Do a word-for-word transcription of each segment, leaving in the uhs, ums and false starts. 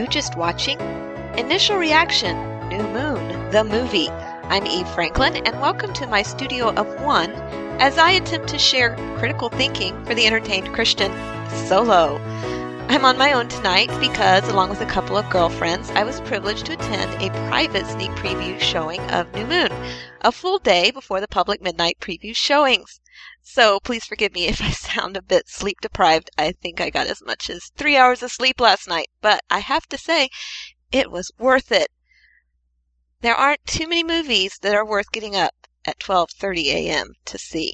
you just watching? Initial reaction, New Moon, the movie. I'm Eve Franklin, and welcome to my studio of one as I attempt to share critical thinking for the entertained Christian solo. I'm on my own tonight because, along with a couple of girlfriends, I was privileged to attend a private sneak preview showing of New Moon, a full day before the public midnight preview showings. So please forgive me if I sound a bit sleep deprived. I think I got as much as three hours of sleep last night, but I have to say, it was worth it. There aren't too many movies that are worth getting up at twelve thirty a.m. to see.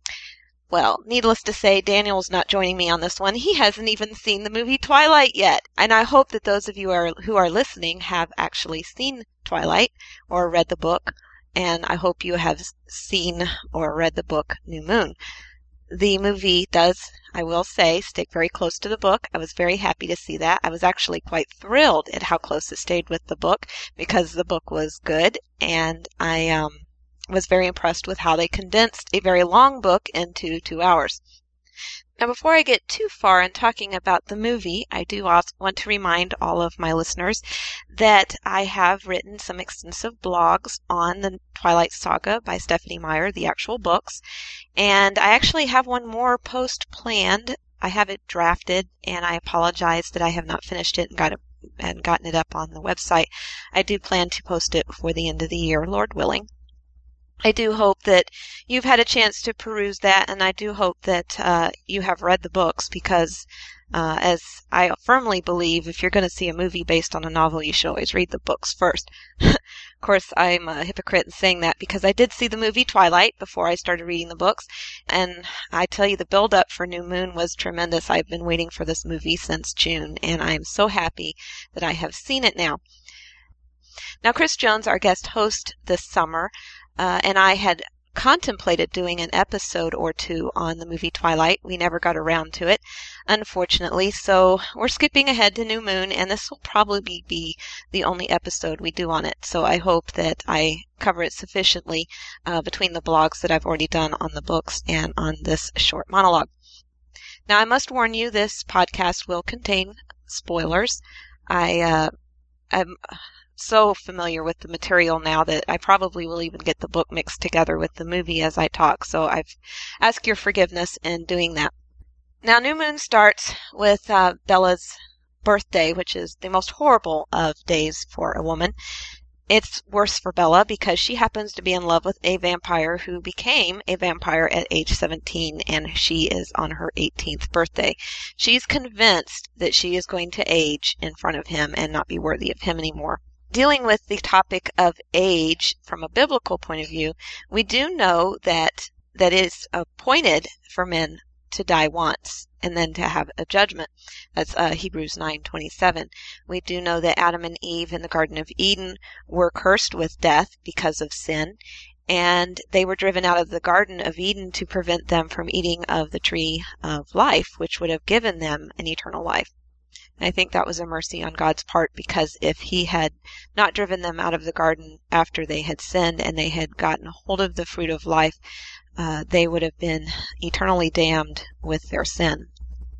Well, needless to say, Daniel's not joining me on this one. He hasn't even seen the movie Twilight yet. And I hope that those of you are, who are listening have actually seen Twilight or read the book. And I hope you have seen or read the book New Moon. The movie does, I will say, stick very close to the book. I was very happy to see that. I was actually quite thrilled at how close it stayed with the book because the book was good. And I um, was very impressed with how they condensed a very long book into two hours. Now, before I get too far in talking about the movie, I do also want to remind all of my listeners that I have written some extensive blogs on the Twilight Saga by Stephenie Meyer, the actual books, and I actually have one more post planned. I have it drafted, and I apologize that I have not finished it and got it and gotten it up on the website. I do plan to post it before the end of the year, Lord willing. I do hope that you've had a chance to peruse that, and I do hope that uh, you have read the books because, uh, as I firmly believe, if you're going to see a movie based on a novel, you should always read the books first. Of course, I'm a hypocrite in saying that because I did see the movie Twilight before I started reading the books, and I tell you, the build-up for New Moon was tremendous. I've been waiting for this movie since June, and I'm so happy that I have seen it now. Now, Chris Jones, our guest host this summer, Uh, and I had contemplated doing an episode or two on the movie Twilight. We never got around to it, unfortunately, so we're skipping ahead to New Moon, and this will probably be the only episode we do on it. So I hope that I cover it sufficiently uh, between the blogs that I've already done on the books and on this short monologue. Now, I must warn you, this podcast will contain spoilers. I uh, am so familiar with the material now that I probably will even get the book mixed together with the movie as I talk, so I've asked your forgiveness in doing that. Now, New Moon starts with uh, Bella's birthday, which is the most horrible of days for a woman. It's worse for Bella because she happens to be in love with a vampire who became a vampire at age seventeen, and she is on her eighteenth birthday. She's convinced that she is going to age in front of him and not be worthy of him anymore. Dealing with the topic of age from a biblical point of view, we do know that that it is appointed for men to die once and then to have a judgment. That's uh, Hebrews nine twenty-seven. We do know that Adam and Eve in the Garden of Eden were cursed with death because of sin, and they were driven out of the Garden of Eden to prevent them from eating of the tree of life, which would have given them an eternal life. I think that was a mercy on God's part, because if he had not driven them out of the garden after they had sinned and they had gotten hold of the fruit of life, uh, they would have been eternally damned with their sin.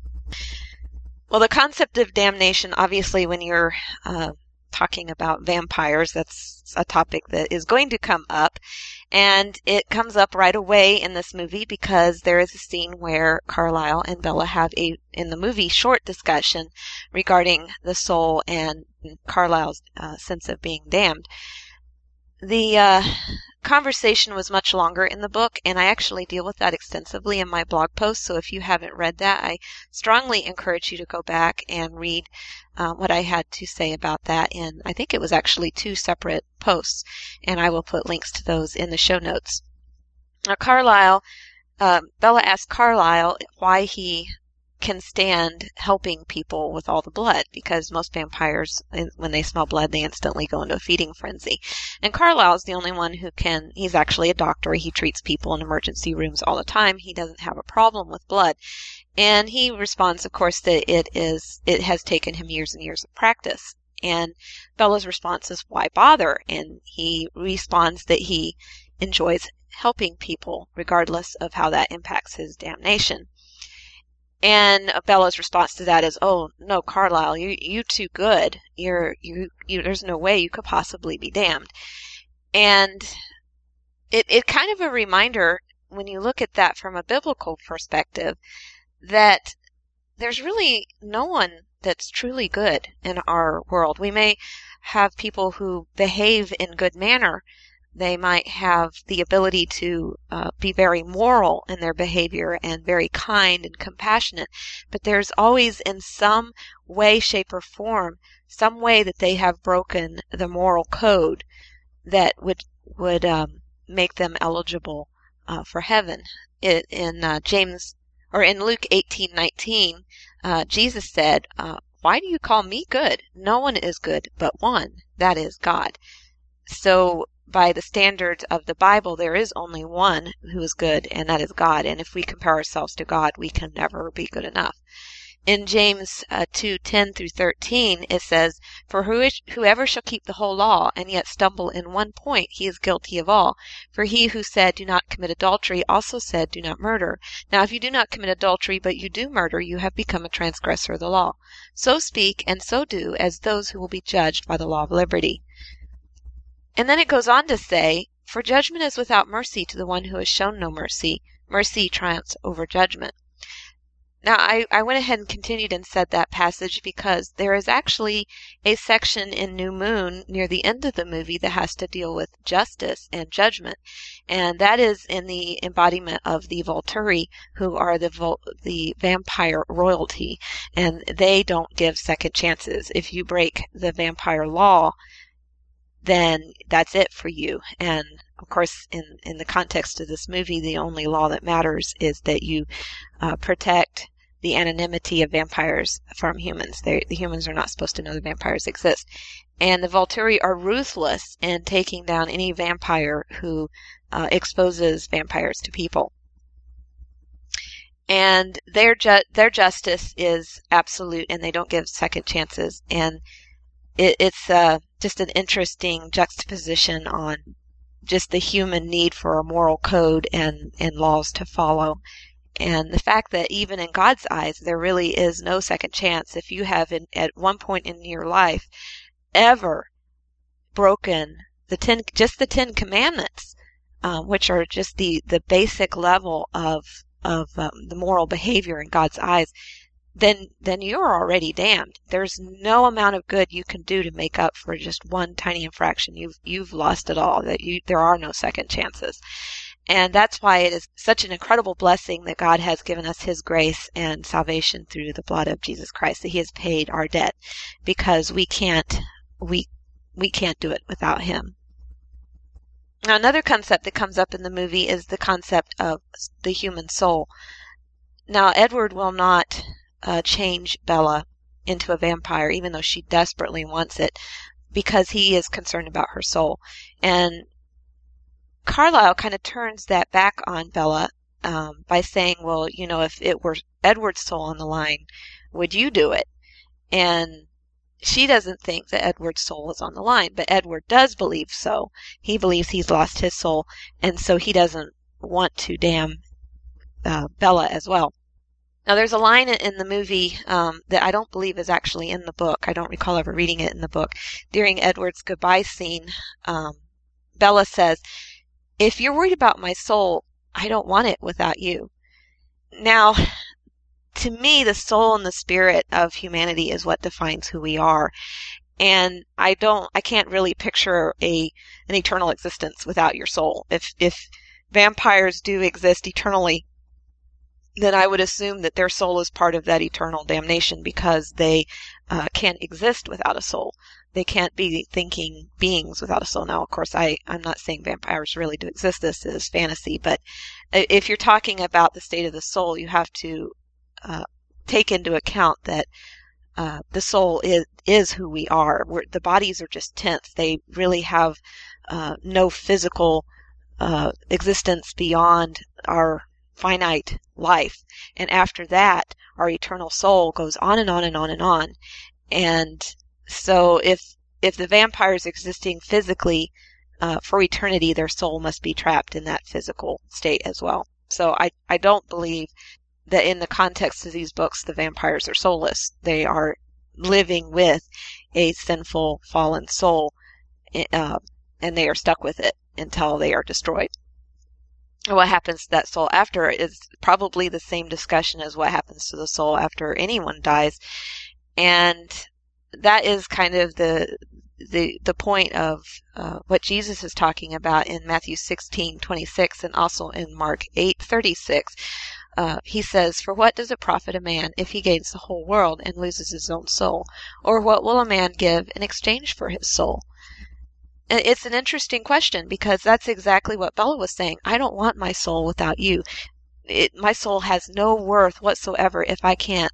Well, the concept of damnation, obviously, when you're uh, talking about vampires, that's a topic that is going to come up. And it comes up right away in this movie because there is a scene where Carlisle and Bella have a, in the movie, short discussion regarding the soul and Carlisle's uh, sense of being damned. The uh, conversation was much longer in the book, and I actually deal with that extensively in my blog post. So if you haven't read that, I strongly encourage you to go back and read uh, what I had to say about that. And I think it was actually two separate posts, and I will put links to those in the show notes. Now, Carlisle, uh, Bella asked Carlisle why he can stand helping people with all the blood, because most vampires, when they smell blood, they instantly go into a feeding frenzy. And Carlisle's the only one who can, he's actually a doctor, he treats people in emergency rooms all the time, he doesn't have a problem with blood. And he responds, of course, that it is, it has taken him years and years of practice. And Bella's response is, why bother? And he responds that he enjoys helping people regardless of how that impacts his damnation. And Bella's response to that is, "Oh no, Carlisle, you you too good. You're you you. There's no way you could possibly be damned." And it it kind of a reminder when you look at that from a biblical perspective that there's really no one that's truly good in our world. We may have people who behave in good manner. They might have the ability to uh, be very moral in their behavior and very kind and compassionate, but there's always in some way, shape, or form, some way that they have broken the moral code that would would um, make them eligible uh, for heaven. It, in uh, James or in Luke eighteen nineteen, uh, Jesus said, uh, "Why do you call me good? No one is good but one, that is God." So by the standards of the Bible, there is only one who is good, and that is God. And if we compare ourselves to God, we can never be good enough. In James uh, two ten through thirteen, it says, "For whoever shall keep the whole law and yet stumble in one point, he is guilty of all. For he who said, 'Do not commit adultery,' also said, 'Do not murder.' Now if you do not commit adultery, but you do murder, you have become a transgressor of the law. So speak and so do as those who will be judged by the law of liberty." And then it goes on to say, "For judgment is without mercy to the one who has shown no mercy. Mercy triumphs over judgment." Now, I, I went ahead and continued and said that passage because there is actually a section in New Moon near the end of the movie that has to deal with justice and judgment. And that is in the embodiment of the Volturi, who are the Vol- the vampire royalty. And they don't give second chances. If you break the vampire law, then that's it for you. And of course, in, in the context of this movie, the only law that matters is that you uh, protect the anonymity of vampires from humans. They, the humans are not supposed to know the vampires exist. And the Volturi are ruthless in taking down any vampire who uh, exposes vampires to people. And their ju- their justice is absolute, and they don't give second chances. And it, it's uh, just an interesting juxtaposition on just the human need for a moral code and, and laws to follow. And the fact that even in God's eyes, there really is no second chance. If you have in, at one point in your life ever broken the ten, just the Ten Commandments, um, which are just the, the basic level of of um, the moral behavior in God's eyes, then then you're already damned. There's no amount of good you can do to make up for just one tiny infraction. You've you've lost it all. That you there are no second chances. And that's why it is such an incredible blessing that God has given us His grace and salvation through the blood of Jesus Christ, that He has paid our debt, because we can't we we can't do it without Him. Now, another concept that comes up in the movie is the concept of the human soul. Now, Edward will not uh, change Bella into a vampire, even though she desperately wants it, because he is concerned about her soul. And Carlisle kind of turns that back on Bella um, by saying, well, you know, if it were Edward's soul on the line, would you do it? And she doesn't think that Edward's soul is on the line, but Edward does believe so. He believes he's lost his soul, and so he doesn't want to damn uh, Bella as well. Now, there's a line in the movie um, that I don't believe is actually in the book. I don't recall ever reading it in the book. During Edward's goodbye scene, um, Bella says, "If you're worried about my soul, I don't want it without you." Now, to me, the soul and the spirit of humanity is what defines who we are. And I don't, I can't really picture a an eternal existence without your soul. If if vampires do exist eternally, then I would assume that their soul is part of that eternal damnation, because they uh, can't exist without a soul. They can't be thinking beings without a soul. Now, of course, I, I'm not saying vampires really do exist. This is fantasy. But if you're talking about the state of the soul, you have to uh, take into account that uh, the soul is, is who we are. We're, the bodies are just tents. They really have uh, no physical uh, existence beyond our finite life. And after that, our eternal soul goes on and on and on and on. And so if if the vampire is existing physically uh, for eternity, their soul must be trapped in that physical state as well. So I, I don't believe that in the context of these books, the vampires are soulless. They are living with a sinful, fallen soul, uh, and they are stuck with it until they are destroyed. What happens to that soul after is probably the same discussion as what happens to the soul after anyone dies. And that is kind of the the the point of uh, what Jesus is talking about in Matthew sixteen twenty-six and also in Mark eight thirty-six. Uh, he says, "For what does it profit a man if he gains the whole world and loses his own soul? Or what will a man give in exchange for his soul?" It's an interesting question because that's exactly what Bella was saying. I don't want my soul without you. It, my soul has no worth whatsoever if I can't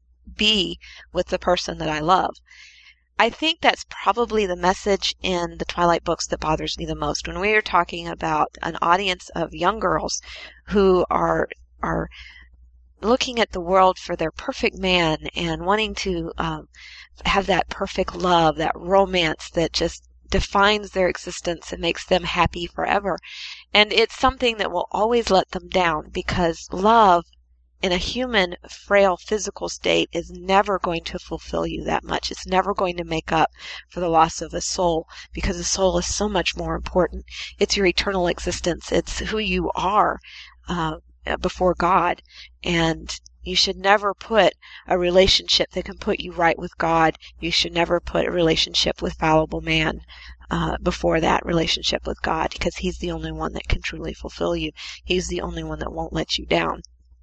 be with the person that I love. I think that's probably the message in the Twilight books that bothers me the most. When we are talking about an audience of young girls who are are looking at the world for their perfect man and wanting to um, have that perfect love, that romance that just defines their existence and makes them happy forever. And it's something that will always let them down because love in a human, frail, physical state is never going to fulfill you that much. It's never going to make up for the loss of a soul because the soul is so much more important. It's your eternal existence. It's who you are uh, before God. And you should never put a relationship that can put you right with God. You should never put a relationship with fallible man uh, before that relationship with God because he's the only one that can truly fulfill you. He's the only one that won't let you down.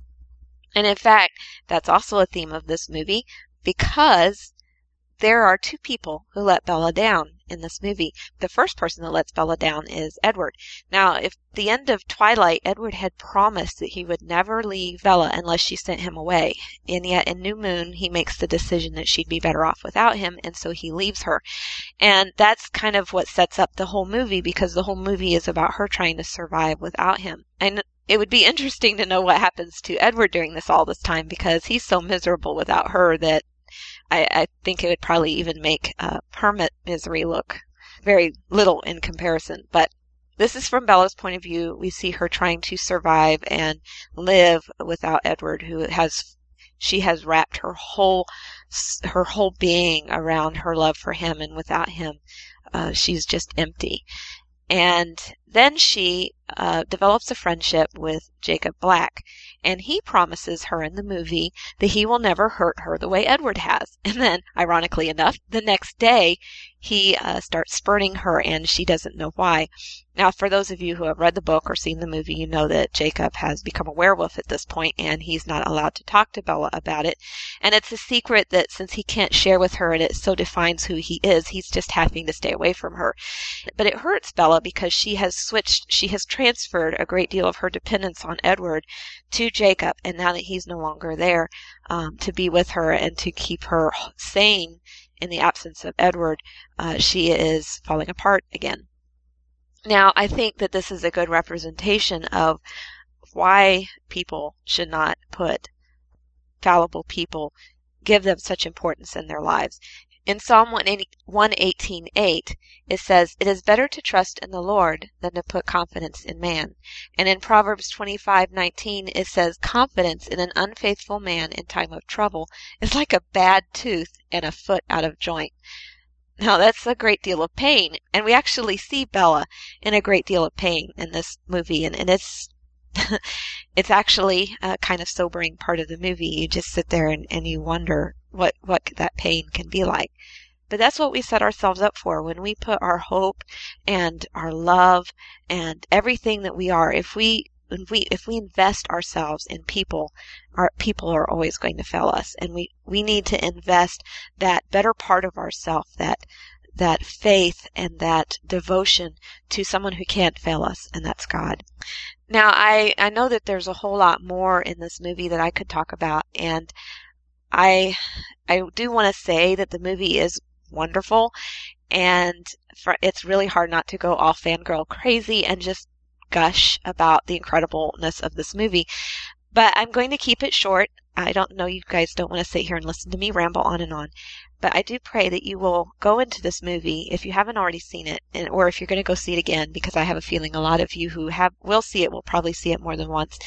And in fact, that's also a theme of this movie because there are two people who let Bella down in this movie. The first person that lets Bella down is Edward. Now, if the end of Twilight, Edward had promised that he would never leave Bella unless she sent him away. And yet in New Moon, he makes the decision that she'd be better off without him, and so he leaves her. And that's kind of what sets up the whole movie because the whole movie is about her trying to survive without him. And it would be interesting to know what happens to Edward during this all this time because he's so miserable without her that I, I think it would probably even make uh, hermit misery look very little in comparison. But this is from Bella's point of view. We see her trying to survive and live without Edward, who has she has wrapped her whole her whole being around her love for him, and without him, uh, she's just empty. And then she uh, develops a friendship with Jacob Black, and he promises her in the movie that he will never hurt her the way Edward has. And then, ironically enough, the next day he uh, starts spurning her, and she doesn't know why. Now, for those of you who have read the book or seen the movie, you know that Jacob has become a werewolf at this point, and he's not allowed to talk to Bella about it. And it's a secret that since he can't share with her and it so defines who he is, he's just having to stay away from her. But it hurts Bella because she has switched, she has transferred a great deal of her dependence on Edward to Jacob, and now that he's no longer there um, to be with her and to keep her sane in the absence of Edward, uh, she is falling apart again. Now, I think that this is a good representation of why people should not put fallible people, give them such importance in their lives. In Psalm one eighteen eight, it says, "It is better to trust in the Lord than to put confidence in man." And in Proverbs twenty-five nineteen, it says, "Confidence in an unfaithful man in time of trouble is like a bad tooth and a foot out of joint." Now, that's a great deal of pain, and we actually see Bella in a great deal of pain in this movie, and, and it's it's actually a kind of sobering part of the movie. You just sit there and, and you wonder what, what that pain can be like. But that's what we set ourselves up for when we put our hope and our love and everything that we are. If we if we if we invest ourselves in people, our people are always going to fail us, and we, we need to invest that better part of ourselves, that that faith and that devotion to someone who can't fail us, and that's God. Now, I, I know that there's a whole lot more in this movie that I could talk about, and I I do want to say that the movie is wonderful, and for, it's really hard not to go all fangirl crazy and just gush about the incredibleness of this movie. But I'm going to keep it short. I don't know, you guys don't want to sit here and listen to me ramble on and on. But I do pray that you will go into this movie, if you haven't already seen it, and, or if you're going to go see it again, because I have a feeling a lot of you who have will see it will probably see it more than once,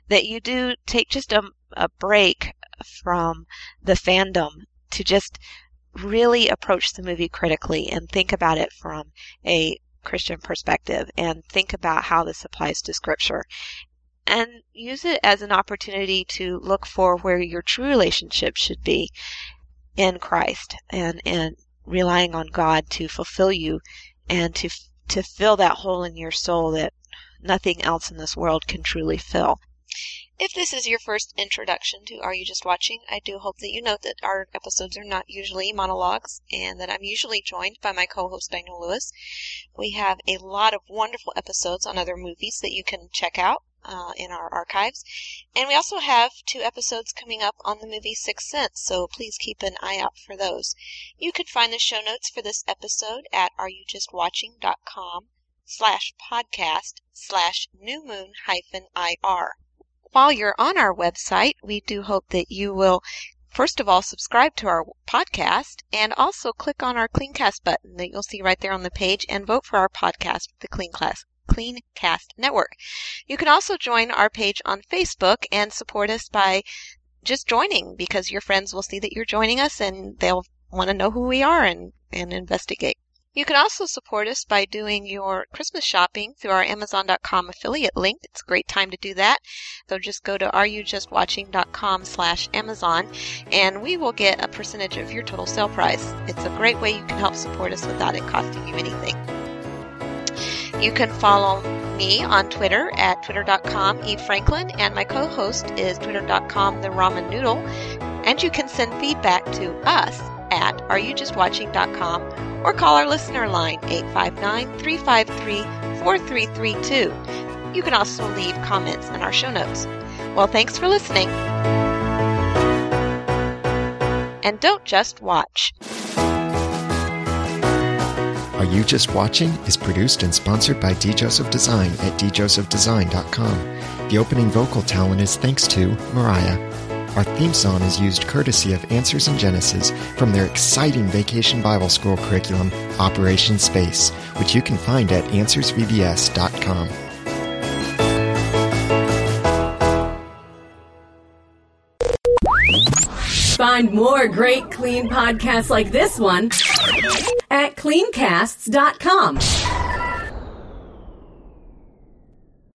that you do take just a, a break from the fandom to just really approach the movie critically and think about it from a Christian perspective and think about how this applies to Scripture. And use it as an opportunity to look for where your true relationship should be in Christ and, and relying on God to fulfill you and to to fill that hole in your soul that nothing else in this world can truly fill. If this is your first introduction to Are You Just Watching, I do hope that you note that our episodes are not usually monologues and that I'm usually joined by my co-host Daniel Lewis. We have a lot of wonderful episodes on other movies that you can check out uh, in our archives. And we also have two episodes coming up on the movie Sixth Sense, so please keep an eye out for those. You can find the show notes for this episode at areyoujustwatching.com slash podcast slash newmoon hyphen IR. While you're on our website, we do hope that you will, first of all, subscribe to our podcast and also click on our CleanCast button that you'll see right there on the page and vote for our podcast with the CleanCast, CleanCast Network. You can also join our page on Facebook and support us by just joining, because your friends will see that you're joining us and they'll want to know who we are and, and investigate. You can also support us by doing your Christmas shopping through our Amazon dot com affiliate link. It's a great time to do that. So just go to areyoujustwatching.com slash Amazon and we will get a percentage of your total sale price. It's a great way you can help support us without it costing you anything. You can follow me on Twitter at twitter dot com Eve Franklin, and my co-host is twitter dot com The Ramen Noodle. And you can send feedback to us at are you just watching dot com or call our listener line eight five nine, three five three, four three three two. You can also leave comments in our show notes. Well, thanks for listening. And don't just watch. Are You Just Watching is produced and sponsored by D. Joseph Design at d joseph design dot com. The opening vocal talent is thanks to Mariah. Our theme song is used courtesy of Answers in Genesis from their exciting Vacation Bible School curriculum, Operation Space, which you can find at answers v b s dot com. Find more great clean podcasts like this one at clean casts dot com.